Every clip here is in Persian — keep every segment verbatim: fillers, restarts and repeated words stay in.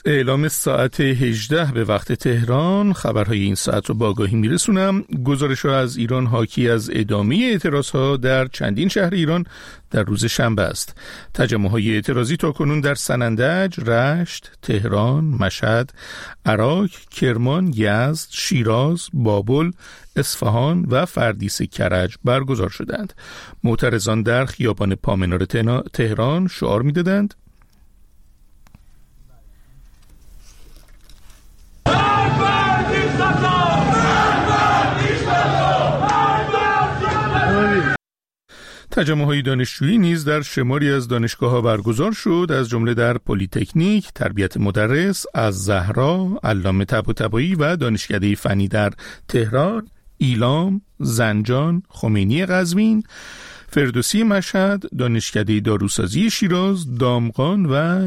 اعلام ساعت هجده به وقت تهران. خبرهای این ساعت رو با آگاهی میرسونم. گزارش ها از ایران حاکی از ادامه اعتراض ها در چندین شهر ایران در روز شنبه است. تجمع های اعتراضی تا کنون در سنندج، رشت، تهران، مشهد، عراق، کرمان، یزد، شیراز، بابل، اصفهان و فردیس کرج برگزار شدند. معترضان در خیابان پامنار تهران شعار می‌دادند: تجمع‌های دانشجویی نیز در شماری از دانشگاه‌ها برگزار شد، از جمله در پلی‌تکنیک، تربیت مدرس، از زهرا، علامه طباطبایی و دانشکده فنی در تهران، ایلام، زنجان، خمینی قزوین، فردوسی مشهد، دانشکده داروسازی شیراز، دامغان و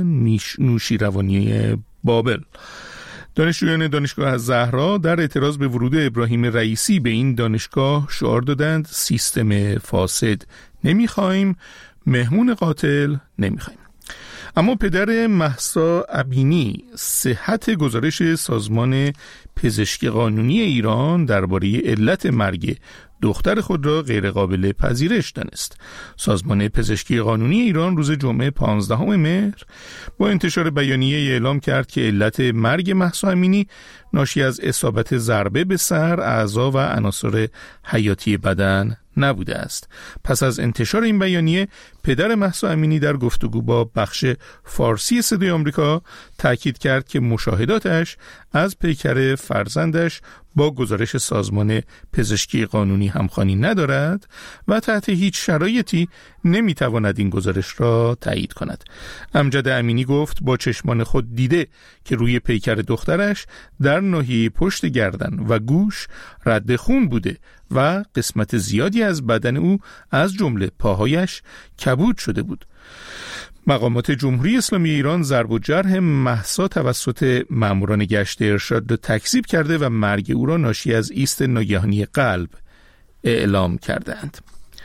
نوشیروانی بابل. دانشجویان دانشگاه زهرا در اعتراض به ورود ابراهیم رئیسی به این دانشگاه شعار دادند: سیستم فاسد نمیخوایم، مهمون قاتل نمیخوایم. اما پدر مهسا امینی صحت گزارش سازمان پزشکی قانونی ایران درباره علت مرگ دختر خود را غیر قابل پذیرش دانست. سازمان پزشکی قانونی ایران روز جمعه پانزدهم مهر با انتشار بیانیه اعلام کرد که علت مرگ مهسا امینی ناشی از اصابت ضربه به سر، اعضا و عناصر حیاتی بدن نبوده است. پس از انتشار این بیانیه، پدر مهسا امینی در گفتگو با بخش فارسی صدای آمریکا تاکید کرد که مشاهداتش از پیکر فرزندش با گزارش سازمان پزشکی قانونی همخوانی ندارد و تحت هیچ شرایطی نمیتواند این گزارش را تایید کند. امجد امینی گفت با چشمان خود دیده که روی پیکر دخترش در ناحیه پشت گردن و گوش رد خون بوده و قسمت زیادی از بدن او از جمله پاهایش کبود شده بود. مقامات جمهوری اسلامی ایران ضرب و جرح مهسا توسط ماموران گشت ارشاد را تکذیب کرده و مرگ او را ناشی از ایست ناگهانی قلب اعلام کردند.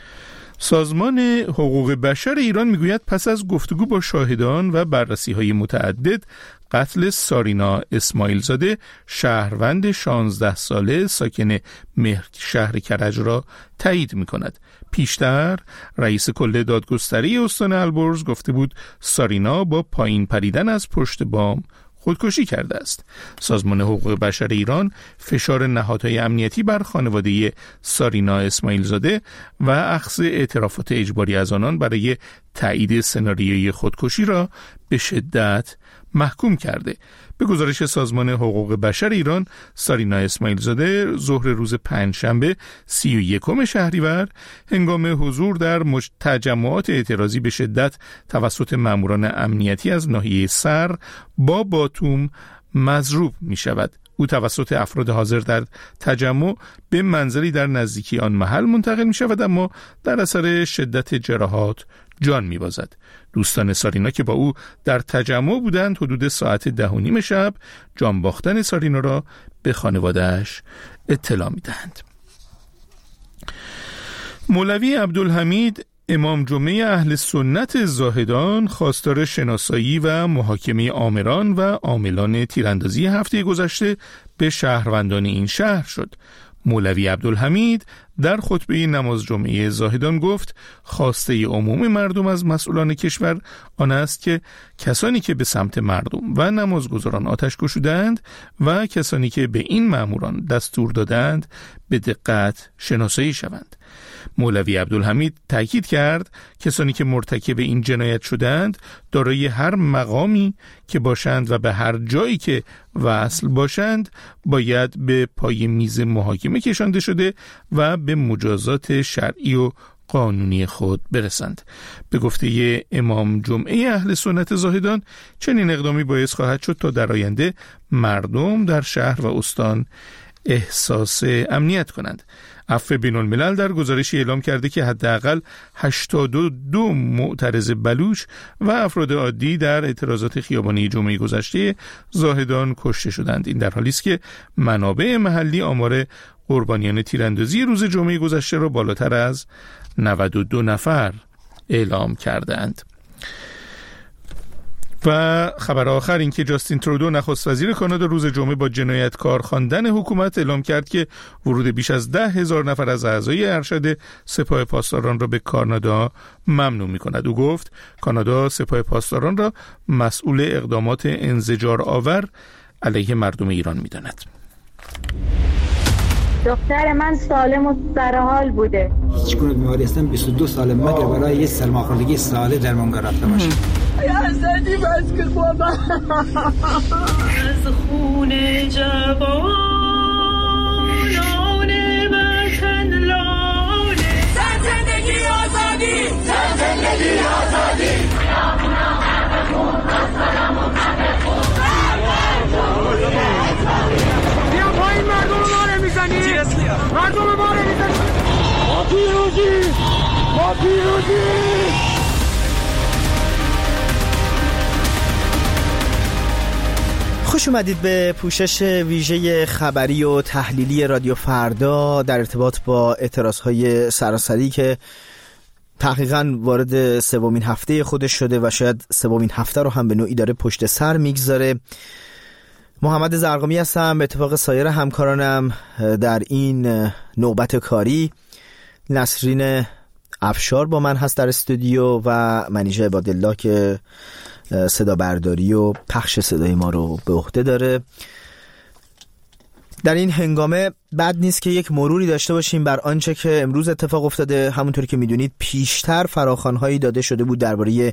سازمان حقوق بشر ایران میگوید پس از گفتگو با شاهدان و بررسی‌های متعدد، قتل سارینا اسماعیل زاده، شهروند شانزده ساله ساکن مهر شهر کرج را تایید می‌کند. پیشتر رئیس کل دادگستری استان البرز گفته بود سارینا با پایین پریدن از پشت بام خودکشی کرده است. سازمان حقوق بشر ایران فشار نهادهای امنیتی بر خانواده سارینا اسماعیل زاده و اخذ اعترافات اجباری از آنان برای تایید سناریوی خودکشی را به شدت محکوم کرده. به گزارش سازمان حقوق بشر ایران، سارینا اسماعیل زاده ظهر روز پنجشنبه سی و یکم شهریور هنگام حضور در تجمعات اعتراضی به شدت توسط ماموران امنیتی از ناحیه سر با باتوم مضروب می شود. او توسط افراد حاضر در تجمع به منزلی در نزدیکی آن محل منتقل می شود، اما در اثر شدت جراحات جان می بازد. دوستان سارینا که با او در تجمع بودند حدود ساعت ده و نیم شب جان باختن سارینا را به خانواده‌اش اطلاع می دهند. مولوی عبدالحمید امام جمعه اهل سنت زاهدان خواستار شناسایی و محاکمه آمران و عاملان تیراندازی هفته گذشته به شهروندان این شهر شد. مولوی عبدالحمید در خطبه نماز جمعه زاهدان گفت خواسته عموم مردم از مسئولان کشور آن است که کسانی که به سمت مردم و نمازگزاران آتش گشودند و کسانی که به این ماموران دستور دادند به دقت شناسایی شوند. مولوی عبدالحمید تاکید کرد کسانی که مرتکب این جنایت شدند دارای هر مقامی که باشند و به هر جایی که وصل باشند باید به پای میز محاکمه کشانده شده و به مجازات شرعی و قانونی خود برسند. به گفته امام جمعه اهل سنت زاهدان چنین اقدامی باعث خواهد شد تا در آینده مردم در شهر و استان احساس امنیت کنند. عفو بین الملل در گزارشی اعلام کرده که حداقل هشتاد و دو معترض بلوچ و افراد عادی در اعتراضات خیابانی جمعه گذشته زاهدان کشته شدند. این در حالی است که منابع محلی آمار قربانیان تیراندازی روز جمعه گذشته را بالاتر از نود و دو نفر اعلام کردند. و خبر آخر این که جاستین ترودو نخست وزیر کانادا روز جمعه با جنایتکار خواندن حکومت اعلام کرد که ورود بیش از ده هزار نفر از اعضای ارشد سپاه پاسداران را به کانادا ممنوع می‌کند. او گفت کانادا سپاه پاسداران را مسئول اقدامات انزجار آور علیه مردم ایران می‌داند. دختر من سالم و سرحال بوده. هیچ گونه بیماری هستم بیست و دو ساله مگر برای یه سرماخوردگی ساده درمانگاه رفته باشم. حسدی بس که خوابم از خون جوانان وطن لاله. زن زندگی آزادی، زن زندگی آزادی. بیا پایین مردم ما رو میزنی، مردم ما رو میزنی. ما پیروزی، ما پیروزی. خوش اومدید به پوشش ویژه خبری و تحلیلی رادیو فردا در ارتباط با اعتراضهای سراسری که تحقیقاً وارد سومین هفته خودش شده و شاید سومین هفته رو هم به نوعی داره پشت سر میگذاره. محمد زرقامی هستم به اتفاق سایر همکارانم در این نوبت کاری. نسرین افشار با من هست در استودیو و منیژه عبادالله که صدا برداری و پخش صدای ما رو به عهده داره. در این هنگامه بد نیست که یک مروری داشته باشیم بر آنچه که امروز اتفاق افتاده. همونطوری که میدونید پیشتر فراخوان‌هایی داده شده بود درباره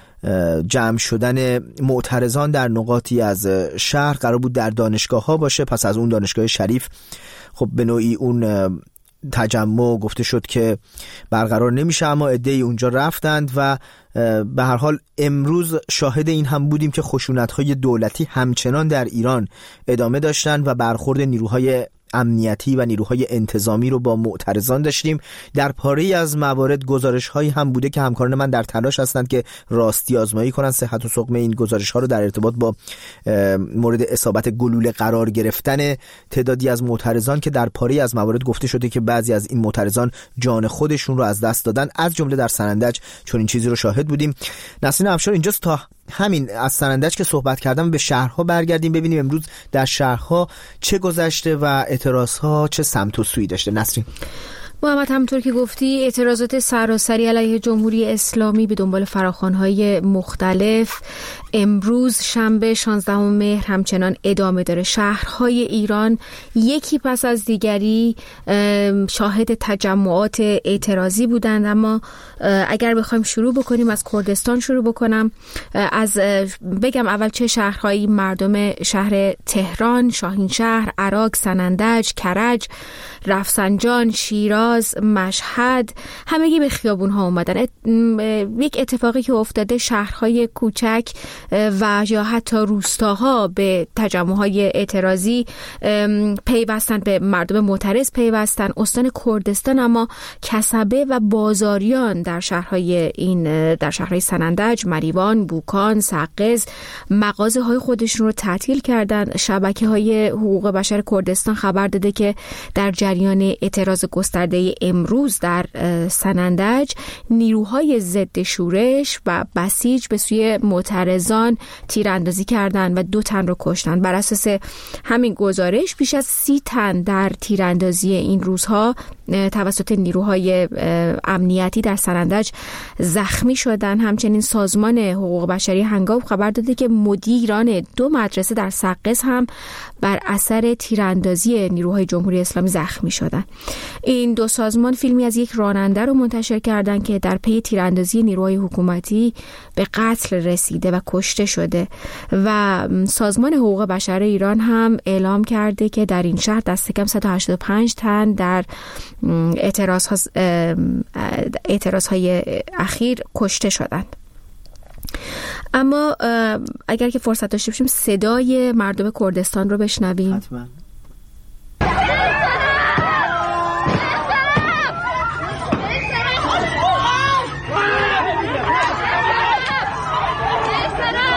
جمع شدن معترضان در نقاطی از شهر، قرار بود در دانشگاه ها باشه. پس از اون دانشگاه شریف خب به نوعی اون تجمع گفته شد که برقرار نمیشه، اما عده‌ای اونجا رفتند و به هر حال امروز شاهد این هم بودیم که خشونت‌های دولتی همچنان در ایران ادامه داشتند و برخورد نیروهای امنیتی و نیروهای انتظامی رو با معترضان داشتیم. در پاره‌ای از موارد گزارش‌هایی هم بوده که همکاران من در تلاش هستند که راستی آزمایی کنند صحت و سقم این گزارش‌ها رو در ارتباط با مورد اصابت گلوله قرار گرفتن تعدادی از معترضان که در پاره‌ای از موارد گفته شده که بعضی از این معترضان جان خودشون رو از دست دادن، از جمله در سنندج چون این چیزی رو شاهد بودیم. نسرین افشار اینجاست تا همین از سنندج که صحبت کردم به شهرها برگردیم ببینیم امروز در شهرها چه گذشته و اعتراضها چه سمت و سویی داشته. نسرین. محمد همونطور که گفتی اعتراضات سراسری علیه جمهوری اسلامی به دنبال فراخوان‌های مختلف امروز شنبه شانزدهم مهر همچنان ادامه داره. شهرهای ایران یکی پس از دیگری شاهد تجمعات اعتراضی بودند، اما اگر بخوایم شروع بکنیم از کردستان شروع بکنم، از بگم اول چه شهرهایی: مردم شهر تهران، شاهینشهر، عراق، سنندج، کرج، رفسنجان، شیراز، مشهد، همگی به خیابون ها اومدن. یک اتفاقی که افتاده، شهرهای کوچک و یا حتی روستاها به تجمعهای اعتراضی پیوستن، به مردم معترض پیوستن. استان کردستان اما کسبه و بازاریان در شهرهای این در شهرهای سنندج، مریوان، بوکان، سقز مغازه های خودشون رو تعطیل کردن. شبکه های حقوق بشر کردستان خبر داده که در جریان اعتراض گسترده امروز در سنندج نیروهای ضد شورش و بسیج به سوی معترضان تیراندازی کردند و دو تن رو کشتند. بر اساس همین گزارش بیش از سی تن در تیراندازی این روزها توسط نیروهای امنیتی در سنندج زخمی شدند. همچنین سازمان حقوق بشری هنگام خبر داده که مدیران دو مدرسه در سقز هم بر اثر تیراندازی نیروهای جمهوری اسلامی زخمی شدند. این دو سازمان فیلمی از یک راننده رو منتشر کردند که در پی تیراندازی نیروهای حکومتی به قتل رسیده و کشته شده و سازمان حقوق بشر ایران هم اعلام کرده که در این شهر دست کم صد و هشتاد و پنج تن در اعتراض ها اعتراض های اخیر کشته شدند. اما اگر که فرصت داشته باشیم صدای مردم کردستان رو بشنویم. حتما.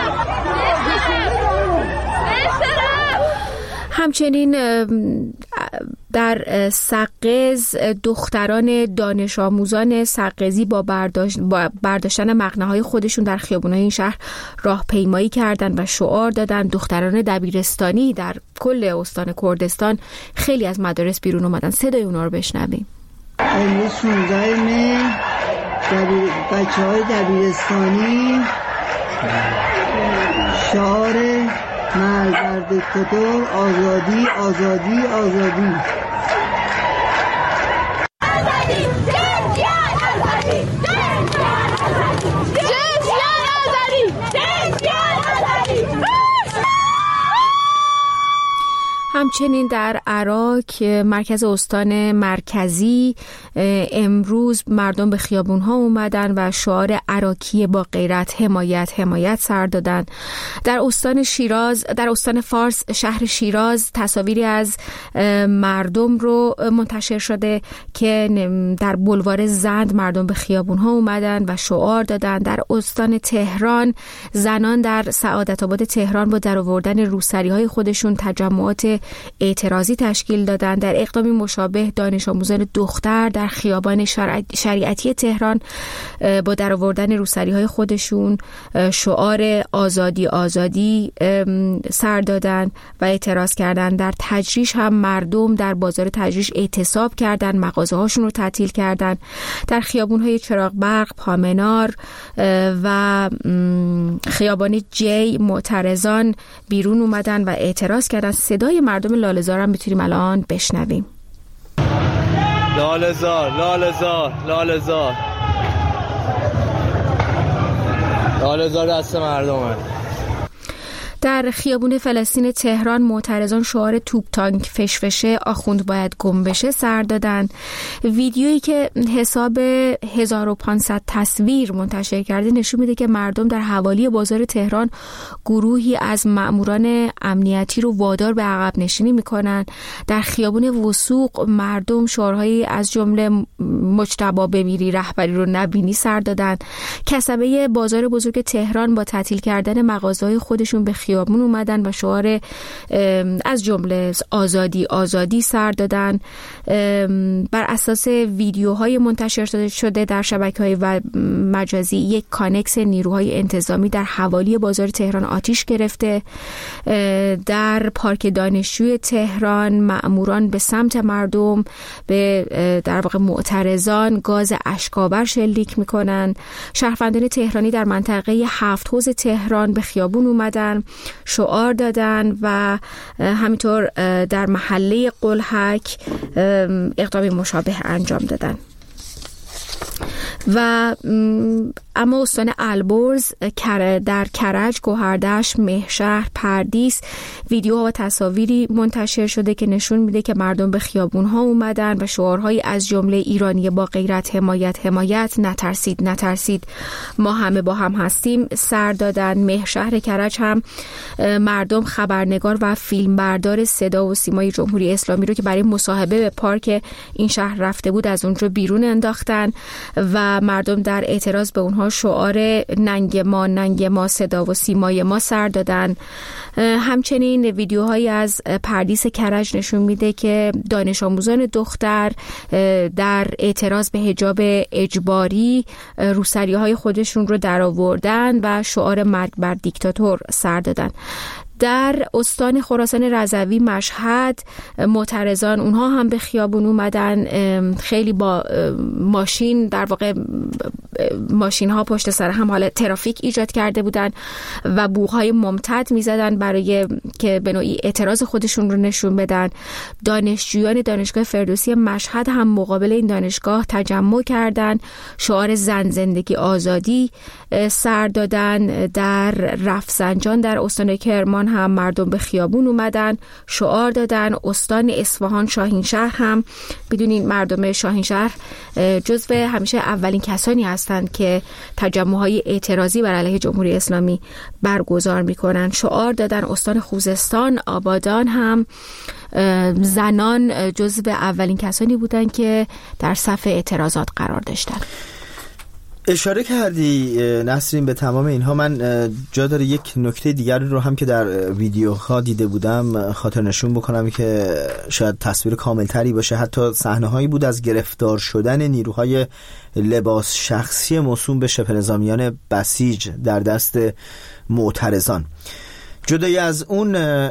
همچنین در سقز دختران دانش آموزان سقزی با, برداشت با برداشتن مقنعه‌های خودشون در خیابون‌های این شهر راهپیمایی کردند و شعار دادند. دختران دبیرستانی در کل استان کردستان خیلی از مدارس بیرون اومدن. صدای اونا رو بشنویم. امروز شانزده مه دبیر... بچه های دبیرستانی شعار مرگ بر دیکتاتور، آزادی آزادی آزادی. همچنین در عراق مرکز استان مرکزی امروز مردم به خیابون‌ها اومدن و شعار عراقی با غیرت حمایت حمایت سر دادن. در استان شیراز، در استان فارس شهر شیراز تصاویری از مردم رو منتشر شده که در بلوار زند مردم به خیابون‌ها اومدن و شعار دادن. در استان تهران زنان در سعادت آباد تهران با درآوردن روسری‌های خودشون تجمعات اعتراضی تشکیل دادن. در اقدامی مشابه دانش آموزان دختر در خیابان شریعتی تهران با درآوردن روسری‌های خودشون شعار آزادی آزادی سر دادن و اعتراض کردن. در تجریش هم مردم در بازار تجریش اعتصاب کردن، مغازه‌هاشون رو تعطیل کردن. در خیابون‌های چراغ برق، پامنار و خیابان جی معترضان بیرون اومدن و اعتراض کردن. صدای مردم لاله‌زار هم میتونیم الان بشنویم. لاله‌زار لاله‌زار لاله‌زار لاله‌زار دست مردمه. در خیابون فلسطین تهران معترضان شعار توپ تانک فشفشه آخوند باید گم بشه سر دادن. ویدیویی که حساب هزار و پانصد تصویر منتشر کرده نشون میده که مردم در حوالی بازار تهران گروهی از مأموران امنیتی رو وادار به عقب نشینی میکنن. در خیابون وثوق مردم شعارهایی از جمله مجتبی بمیری رهبری رو نبینی سر دادن. کسبه بازار بزرگ تهران با تعطیل کردن مغازه‌های خودشون به خیابون اومدن و شعار از جمله آزادی آزادی سر دادن. بر اساس ویدیوهای منتشر شده در شبکه‌های مجازی یک کانکس نیروهای انتظامی در حوالی بازار تهران آتش گرفته. در پارک دانشجوی تهران مأموران به سمت مردم به در واقع معترضان گاز اشک‌آور شلیک میکنن. شهروندان تهرانی در منطقه هفت حوض تهران به خیابون اومدن، شعار دادن و همینطور در محله قلحک اقدامی مشابه انجام دادن. و اما استان البرز در کرج، گوهردشت، مهشهر، پردیس ویدیوها و تصاویری منتشر شده که نشون میده که مردم به خیابون‌ها اومدن و شعارهایی از جمله ایرانی با غیرت حمایت حمایت، نترسید نترسید ما همه با هم هستیم سر دادن. مهشهر کرج هم مردم خبرنگار و فیلمبردار صدا و سیمای جمهوری اسلامی رو که برای مصاحبه به پارک این شهر رفته بود از اونجا بیرون انداختن و مردم در اعتراض به اونها شعار ننگ ما ننگ ما صدا و سیمای ما سر دادن. همچنین ویدیوهایی از پردیس کرج نشون میده که دانش آموزان دختر در اعتراض به حجاب اجباری روسری‌های خودشون رو درآوردن و شعار مرگ بر دیکتاتور سر دادن. در استان خراسان رضوی مشهد معترضان اونها هم به خیابون اومدن، خیلی با ماشین در واقع ماشین ها پشت سر هم حالت ترافیک ایجاد کرده بودن و بوق‌های ممتد میزدن برای که به نوعی اعتراض خودشون رو نشون بدن. دانشجویان دانشگاه فردوسی مشهد هم مقابل این دانشگاه تجمع کردن، شعار زن زندگی آزادی سر دادن. در رفسنجان در استان کرمان هم مردم به خیابون اومدن، شعار دادن. استان اصفهان شاهینشهر هم بدونین مردم شاهینشهر جزو همیشه اولین کسانی هستند که تجمع‌های اعتراضی بر علیه جمهوری اسلامی برگزار میکنن، شعار دادن. استان خوزستان آبادان هم زنان جزو اولین کسانی بودند که در صف اعتراضات قرار داشتند. اشاره کردی نسرین به تمام اینها. من جا داره یک نکته دیگر رو هم که در ویدیوها دیده بودم خاطر نشون بکنم که شاید تصویر کاملتری باشه. حتی صحنه هایی بود از گرفتار شدن نیروهای لباس شخصی موسوم به شبه نظامیان بسیج در دست معترضان. جدای از اون